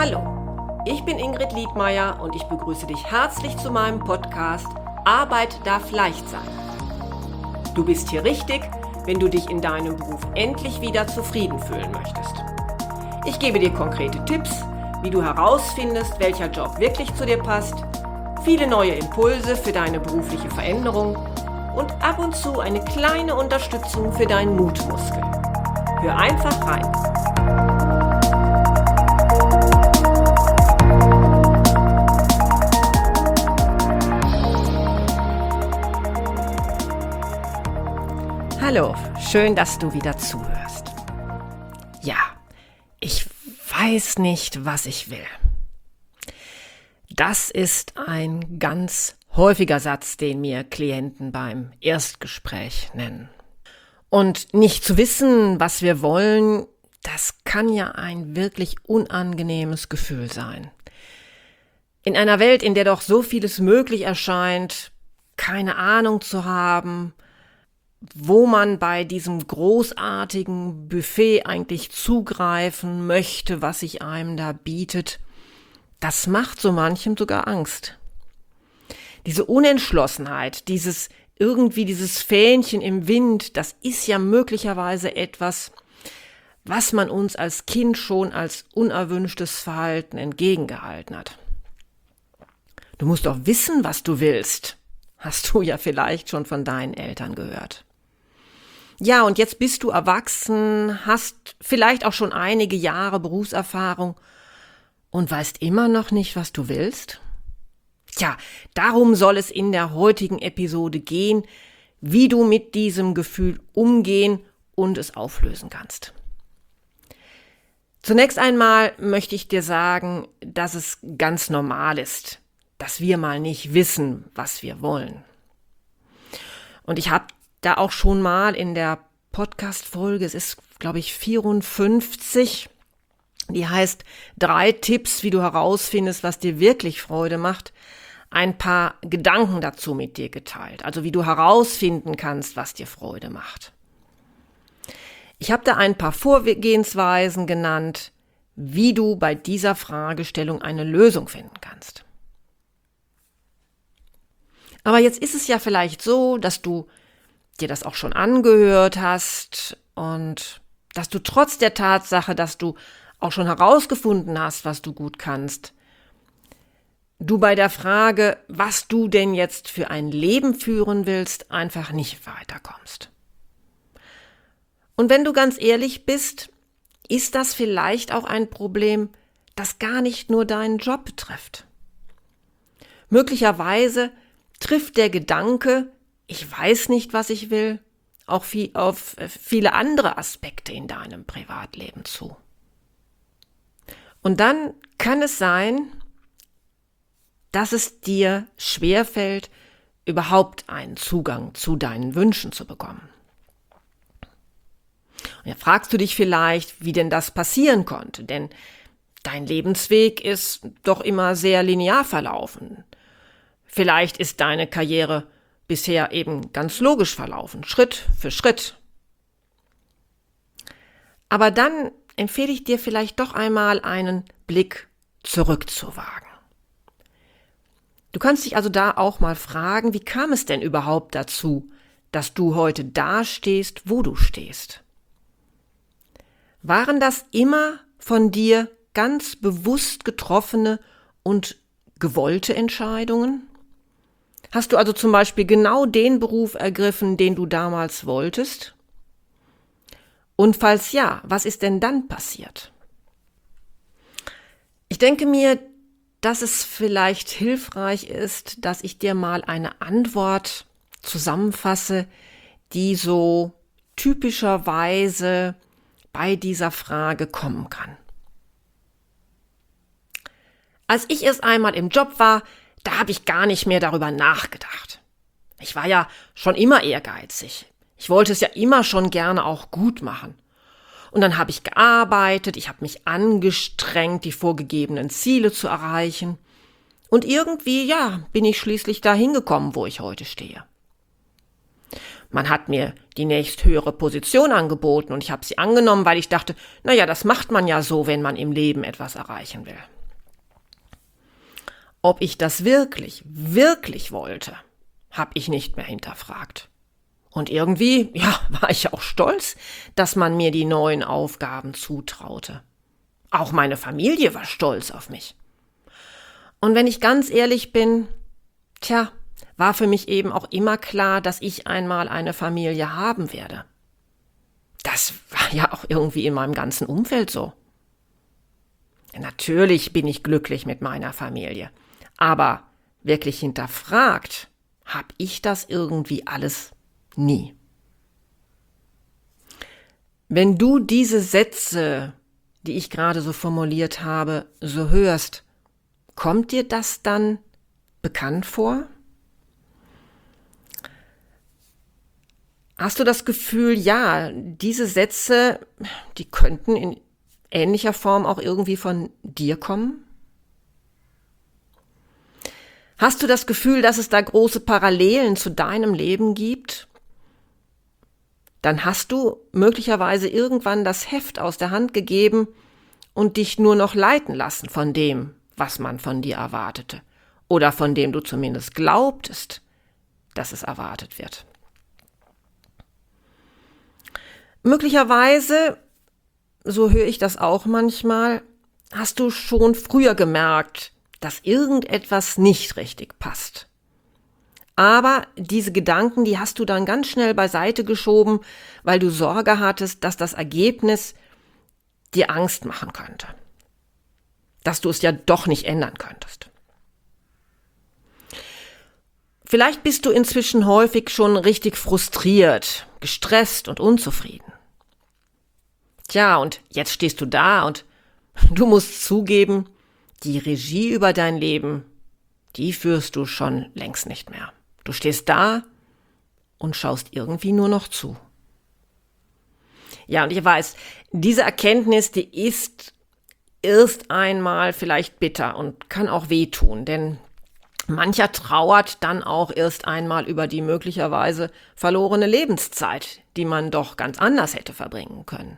Hallo, ich bin Ingrid Liedmeier und ich begrüße dich herzlich zu meinem Podcast Arbeit darf leicht sein. Du bist hier richtig, wenn du dich in deinem Beruf endlich wieder zufrieden fühlen möchtest. Ich gebe dir konkrete Tipps, wie du herausfindest, welcher Job wirklich zu dir passt, viele neue Impulse für deine berufliche Veränderung und ab und zu eine kleine Unterstützung für deinen Mutmuskel. Hör einfach rein. Hallo, schön, dass du wieder zuhörst. Ja, ich weiß nicht, was ich will. Das ist ein ganz häufiger Satz, den mir Klienten beim Erstgespräch nennen. Und nicht zu wissen, was wir wollen, das kann ja ein wirklich unangenehmes Gefühl sein. In einer Welt, in der doch so vieles möglich erscheint, keine Ahnung zu haben, wo man bei diesem großartigen Buffet eigentlich zugreifen möchte, was sich einem da bietet, das macht so manchem sogar Angst. Diese Unentschlossenheit, dieses Fähnchen im Wind, das ist ja möglicherweise etwas, was man uns als Kind schon als unerwünschtes Verhalten entgegengehalten hat. Du musst doch wissen, was du willst, hast du ja vielleicht schon von deinen Eltern gehört. Ja, und jetzt bist du erwachsen, hast vielleicht auch schon einige Jahre Berufserfahrung und weißt immer noch nicht, was du willst? Tja, darum soll es in der heutigen Episode gehen, wie du mit diesem Gefühl umgehen und es auflösen kannst. Zunächst einmal möchte ich dir sagen, dass es ganz normal ist, dass wir mal nicht wissen, was wir wollen. Und ich habe da auch schon mal in der Podcast-Folge, es ist, glaube ich, 54, die heißt 3 Tipps, wie du herausfindest, was dir wirklich Freude macht, ein paar Gedanken dazu mit dir geteilt. Also wie du herausfinden kannst, was dir Freude macht. Ich habe da ein paar Vorgehensweisen genannt, wie du bei dieser Fragestellung eine Lösung finden kannst. Aber jetzt ist es ja vielleicht so, dass du dir das auch schon angehört hast und dass du trotz der Tatsache, dass du auch schon herausgefunden hast, was du gut kannst, du bei der Frage, was du denn jetzt für ein Leben führen willst, einfach nicht weiterkommst. Und wenn du ganz ehrlich bist, ist das vielleicht auch ein Problem, das gar nicht nur deinen Job betrifft. Möglicherweise trifft der Gedanke, ich weiß nicht, was ich will, auch auf viele andere Aspekte in deinem Privatleben zu. Und dann kann es sein, dass es dir schwerfällt, überhaupt einen Zugang zu deinen Wünschen zu bekommen. Und jetzt fragst du dich vielleicht, wie denn das passieren konnte, denn dein Lebensweg ist doch immer sehr linear verlaufen. Vielleicht ist deine Karriere bisher eben ganz logisch verlaufen, Schritt für Schritt. Aber dann empfehle ich dir vielleicht doch einmal einen Blick zurückzuwagen. Du kannst dich also da auch mal fragen, wie kam es denn überhaupt dazu, dass du heute da stehst, wo du stehst? Waren das immer von dir ganz bewusst getroffene und gewollte Entscheidungen? Hast du also zum Beispiel genau den Beruf ergriffen, den du damals wolltest? Und falls ja, was ist denn dann passiert? Ich denke mir, dass es vielleicht hilfreich ist, dass ich dir mal eine Antwort zusammenfasse, die so typischerweise bei dieser Frage kommen kann. Als ich erst einmal im Job war, da habe ich gar nicht mehr darüber nachgedacht. Ich war ja schon immer ehrgeizig. Ich wollte es ja immer schon gerne auch gut machen. Und dann habe ich gearbeitet, ich habe mich angestrengt, die vorgegebenen Ziele zu erreichen. Und irgendwie, bin ich schließlich dahin gekommen, wo ich heute stehe. Man hat mir die nächsthöhere Position angeboten und ich habe sie angenommen, weil ich dachte, das macht man ja so, wenn man im Leben etwas erreichen will. ob ich das wirklich, wirklich wollte, habe ich nicht mehr hinterfragt. Und irgendwie, war ich auch stolz, dass man mir die neuen Aufgaben zutraute. Auch meine Familie war stolz auf mich. Und wenn ich ganz ehrlich bin, war für mich eben auch immer klar, dass ich einmal eine Familie haben werde. Das war ja auch irgendwie in meinem ganzen Umfeld so. Natürlich bin ich glücklich mit meiner Familie, aber wirklich hinterfragt habe ich das irgendwie alles nie. Wenn du diese Sätze, die ich gerade so formuliert habe, so hörst, kommt dir das dann bekannt vor? Hast du das Gefühl, diese Sätze, die könnten in ähnlicher Form auch irgendwie von dir kommen? Hast du das Gefühl, dass es da große Parallelen zu deinem Leben gibt? Dann hast du möglicherweise irgendwann das Heft aus der Hand gegeben und dich nur noch leiten lassen von dem, was man von dir erwartete oder von dem du zumindest glaubtest, dass es erwartet wird. Möglicherweise, so höre ich das auch manchmal, hast du schon früher gemerkt, dass irgendetwas nicht richtig passt. Aber diese Gedanken, die hast du dann ganz schnell beiseite geschoben, weil du Sorge hattest, dass das Ergebnis dir Angst machen könnte. Dass du es ja doch nicht ändern könntest. Vielleicht bist du inzwischen häufig schon richtig frustriert, gestresst und unzufrieden. Und jetzt stehst du da und du musst zugeben, die Regie über dein Leben, die führst du schon längst nicht mehr. Du stehst da und schaust irgendwie nur noch zu. Und ich weiß, diese Erkenntnis, die ist erst einmal vielleicht bitter und kann auch wehtun, denn mancher trauert dann auch erst einmal über die möglicherweise verlorene Lebenszeit, die man doch ganz anders hätte verbringen können.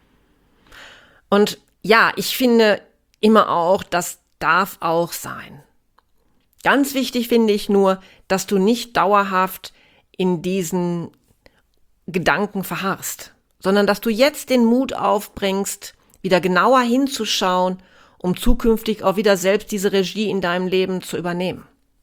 Und ich finde immer auch, das darf auch sein. Ganz wichtig finde ich nur, dass du nicht dauerhaft in diesen Gedanken verharrst, sondern dass du jetzt den Mut aufbringst, wieder genauer hinzuschauen, um zukünftig auch wieder selbst diese Regie in deinem Leben zu übernehmen.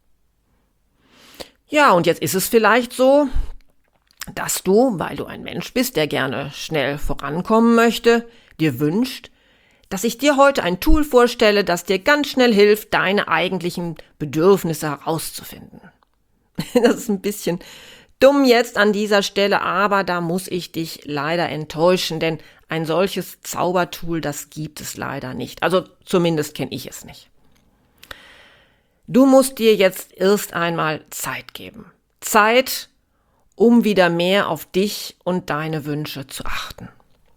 Und jetzt ist es vielleicht so, dass du, weil du ein Mensch bist, der gerne schnell vorankommen möchte, dir wünscht, dass ich dir heute ein Tool vorstelle, das dir ganz schnell hilft, deine eigentlichen Bedürfnisse herauszufinden. Das ist ein bisschen dumm jetzt an dieser Stelle, aber da muss ich dich leider enttäuschen, denn ein solches Zaubertool, das gibt es leider nicht. Also zumindest kenne ich es nicht. Du musst dir jetzt erst einmal Zeit geben. Zeit, um wieder mehr auf dich und deine Wünsche zu achten.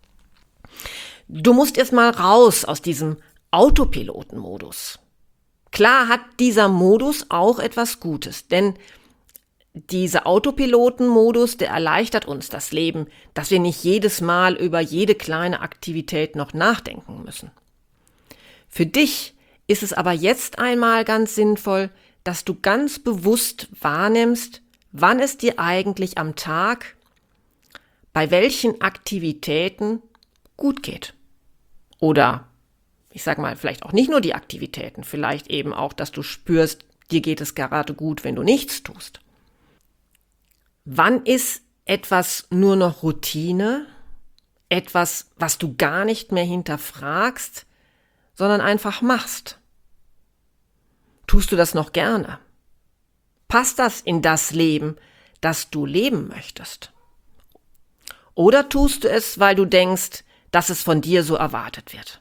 Du musst erst mal raus aus diesem Autopilotenmodus. Klar hat dieser Modus auch etwas Gutes, denn dieser Autopilotenmodus, der erleichtert uns das Leben, dass wir nicht jedes Mal über jede kleine Aktivität noch nachdenken müssen. Für dich ist es aber jetzt einmal ganz sinnvoll, dass du ganz bewusst wahrnimmst, wann es dir eigentlich am Tag bei welchen Aktivitäten gut geht. Oder, ich sag mal, vielleicht auch nicht nur die Aktivitäten, vielleicht eben auch, dass du spürst, dir geht es gerade gut, wenn du nichts tust. Wann ist etwas nur noch Routine, etwas, was du gar nicht mehr hinterfragst, sondern einfach machst? Tust du das noch gerne? Passt das in das Leben, das du leben möchtest? Oder tust du es, weil du denkst, dass es von dir so erwartet wird?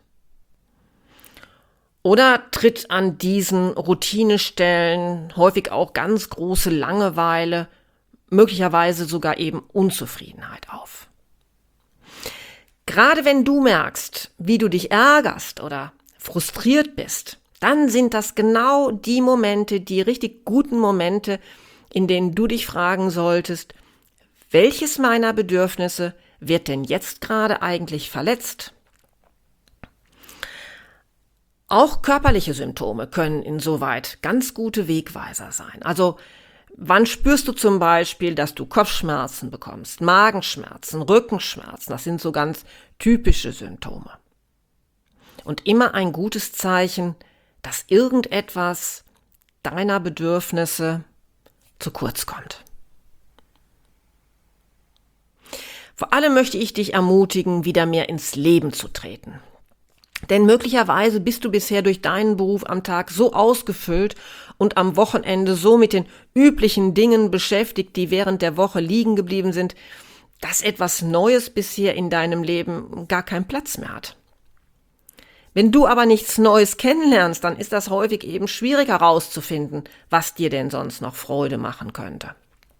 Oder tritt an diesen Routinestellen häufig auch ganz große Langeweile, möglicherweise sogar eben Unzufriedenheit auf? Gerade wenn du merkst, wie du dich ärgerst oder frustriert bist, dann sind das genau die Momente, die richtig guten Momente, in denen du dich fragen solltest, welches meiner Bedürfnisse wird denn jetzt gerade eigentlich verletzt? Auch körperliche Symptome können insoweit ganz gute Wegweiser sein. Also, wann spürst du zum Beispiel, dass du Kopfschmerzen bekommst, Magenschmerzen, Rückenschmerzen? Das sind so ganz typische Symptome. Und immer ein gutes Zeichen, dass irgendetwas deiner Bedürfnisse zu kurz kommt. Vor allem möchte ich dich ermutigen, wieder mehr ins Leben zu treten. Denn möglicherweise bist du bisher durch deinen Beruf am Tag so ausgefüllt und am Wochenende so mit den üblichen Dingen beschäftigt, die während der Woche liegen geblieben sind, dass etwas Neues bisher in deinem Leben gar keinen Platz mehr hat. Wenn du aber nichts Neues kennenlernst, dann ist das häufig eben schwierig herauszufinden, was dir denn sonst noch Freude machen könnte.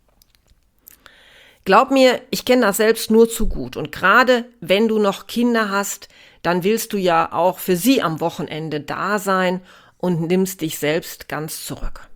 Glaub mir, ich kenne das selbst nur zu gut. Und gerade wenn du noch Kinder hast, dann willst du ja auch für sie am Wochenende da sein und nimmst dich selbst ganz zurück.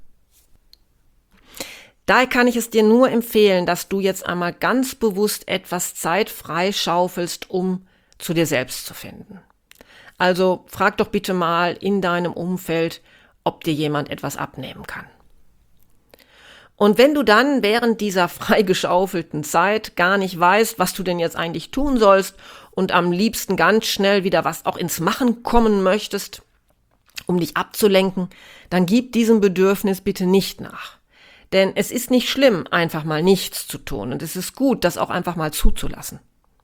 Daher kann ich es dir nur empfehlen, dass du jetzt einmal ganz bewusst etwas Zeit freischaufelst, um zu dir selbst zu finden. Also frag doch bitte mal in deinem Umfeld, ob dir jemand etwas abnehmen kann. Und wenn du dann während dieser freigeschaufelten Zeit gar nicht weißt, was du denn jetzt eigentlich tun sollst und am liebsten ganz schnell wieder was auch ins Machen kommen möchtest, um dich abzulenken, dann gib diesem Bedürfnis bitte nicht nach. Denn es ist nicht schlimm, einfach mal nichts zu tun und es ist gut, das auch einfach mal zuzulassen.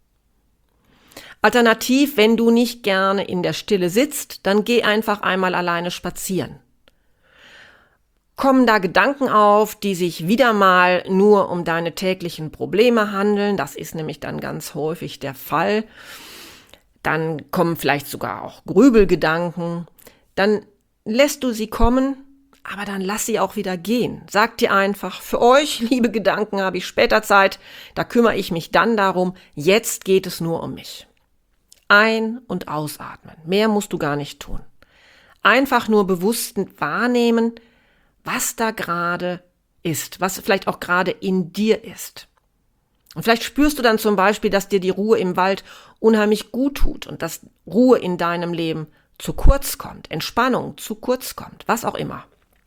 Alternativ, wenn du nicht gerne in der Stille sitzt, dann geh einfach einmal alleine spazieren. Kommen da Gedanken auf, die sich wieder mal nur um deine täglichen Probleme handeln, das ist nämlich dann ganz häufig der Fall, dann kommen vielleicht sogar auch Grübelgedanken, dann lässt du sie kommen, aber dann lass sie auch wieder gehen. Sag dir einfach, für euch, liebe Gedanken, habe ich später Zeit, da kümmere ich mich dann darum, jetzt geht es nur um mich. Ein- und ausatmen, mehr musst du gar nicht tun. Einfach nur bewusst wahrnehmen, was da gerade ist, was vielleicht auch gerade in dir ist. Und vielleicht spürst du dann zum Beispiel, dass dir die Ruhe im Wald unheimlich gut tut und dass Ruhe in deinem Leben zu kurz kommt, Entspannung zu kurz kommt, was auch immer.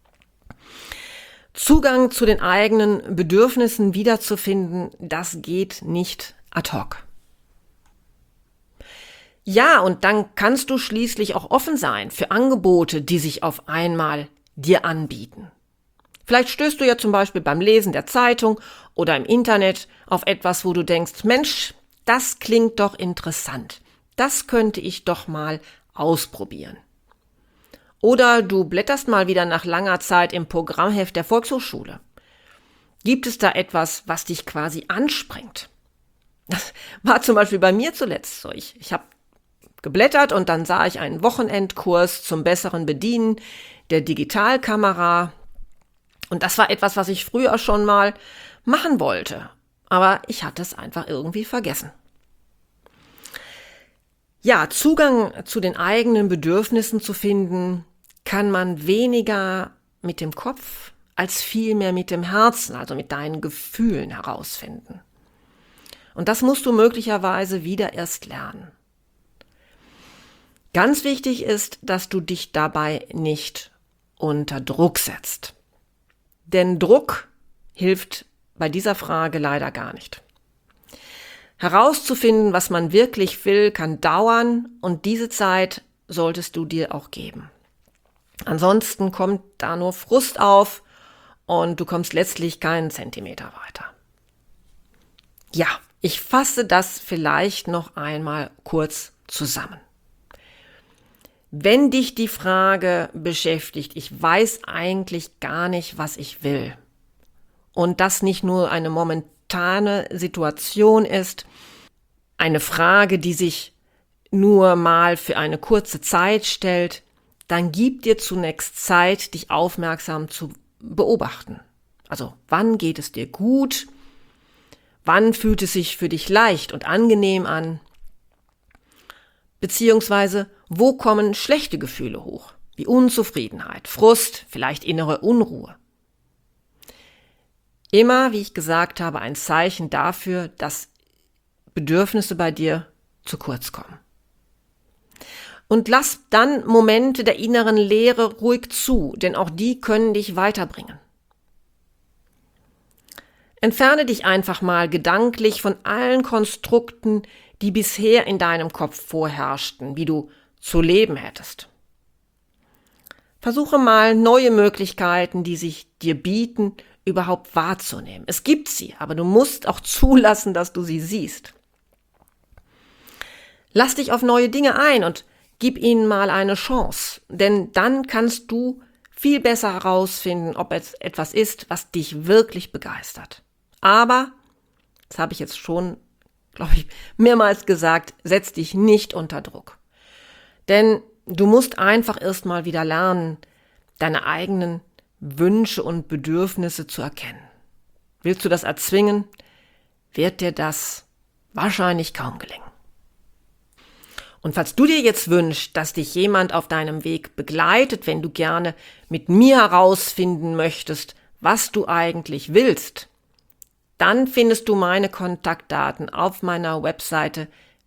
Zugang zu den eigenen Bedürfnissen wiederzufinden, das geht nicht ad hoc. Ja, und dann kannst du schließlich auch offen sein für Angebote, die sich auf einmal dir anbieten. Vielleicht stößt du ja zum Beispiel beim Lesen der Zeitung oder im Internet auf etwas, wo du denkst, Mensch, das klingt doch interessant. Das könnte ich doch mal ausprobieren. Oder du blätterst mal wieder nach langer Zeit im Programmheft der Volkshochschule. Gibt es da etwas, was dich quasi anspringt? Das war zum Beispiel bei mir zuletzt so. Ich habe geblättert und dann sah ich einen Wochenendkurs zum besseren Bedienen der Digitalkamera. Und das war etwas, was ich früher schon mal machen wollte. Aber ich hatte es einfach irgendwie vergessen. Ja, Zugang zu den eigenen Bedürfnissen zu finden, kann man weniger mit dem Kopf als vielmehr mit dem Herzen, also mit deinen Gefühlen herausfinden. Und das musst du möglicherweise wieder erst lernen. Ganz wichtig ist, dass du dich dabei nicht unter Druck setzt. Denn Druck hilft bei dieser Frage leider gar nicht. Herauszufinden, was man wirklich will, kann dauern und diese Zeit solltest du dir auch geben. Ansonsten kommt da nur Frust auf und du kommst letztlich keinen Zentimeter weiter. Ja, ich fasse das vielleicht noch einmal kurz zusammen. Wenn dich die Frage beschäftigt, ich weiß eigentlich gar nicht, was ich will, und das nicht nur eine momentane Situation ist, eine Frage, die sich nur mal für eine kurze Zeit stellt, dann gib dir zunächst Zeit, dich aufmerksam zu beobachten. Also, wann geht es dir gut? Wann fühlt es sich für dich leicht und angenehm an? Beziehungsweise, wo kommen schlechte Gefühle hoch, wie Unzufriedenheit, Frust, vielleicht innere Unruhe? Immer, wie ich gesagt habe, ein Zeichen dafür, dass Bedürfnisse bei dir zu kurz kommen. Und lass dann Momente der inneren Leere ruhig zu, denn auch die können dich weiterbringen. Entferne dich einfach mal gedanklich von allen Konstrukten, die bisher in deinem Kopf vorherrschten, wie du zu leben hättest. Versuche mal neue Möglichkeiten, die sich dir bieten, überhaupt wahrzunehmen. Es gibt sie, aber du musst auch zulassen, dass du sie siehst. Lass dich auf neue Dinge ein und gib ihnen mal eine Chance, denn dann kannst du viel besser herausfinden, ob es etwas ist, was dich wirklich begeistert. Aber, das habe ich jetzt schon, glaube ich, mehrmals gesagt, setz dich nicht unter Druck. Denn du musst einfach erstmal wieder lernen, deine eigenen Wünsche und Bedürfnisse zu erkennen. Willst du das erzwingen, wird dir das wahrscheinlich kaum gelingen. Und falls du dir jetzt wünschst, dass dich jemand auf deinem Weg begleitet, wenn du gerne mit mir herausfinden möchtest, was du eigentlich willst, dann findest du meine Kontaktdaten auf meiner Webseite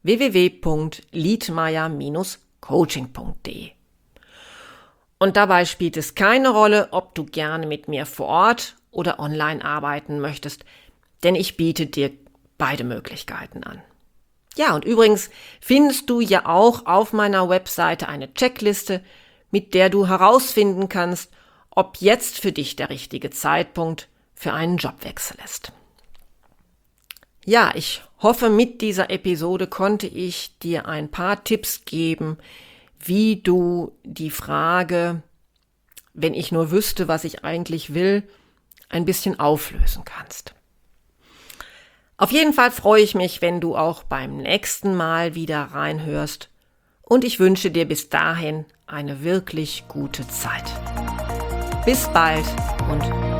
www.liedmeier-coaching.de. Und dabei spielt es keine Rolle, ob du gerne mit mir vor Ort oder online arbeiten möchtest, denn ich biete dir beide Möglichkeiten an. Ja, und übrigens findest du ja auch auf meiner Webseite eine Checkliste, mit der du herausfinden kannst, ob jetzt für dich der richtige Zeitpunkt für einen Jobwechsel ist. Ja, ich hoffe, mit dieser Episode konnte ich dir ein paar Tipps geben, wie du die Frage, wenn ich nur wüsste, was ich eigentlich will, ein bisschen auflösen kannst. Auf jeden Fall freue ich mich, wenn du auch beim nächsten Mal wieder reinhörst und ich wünsche dir bis dahin eine wirklich gute Zeit. Bis bald und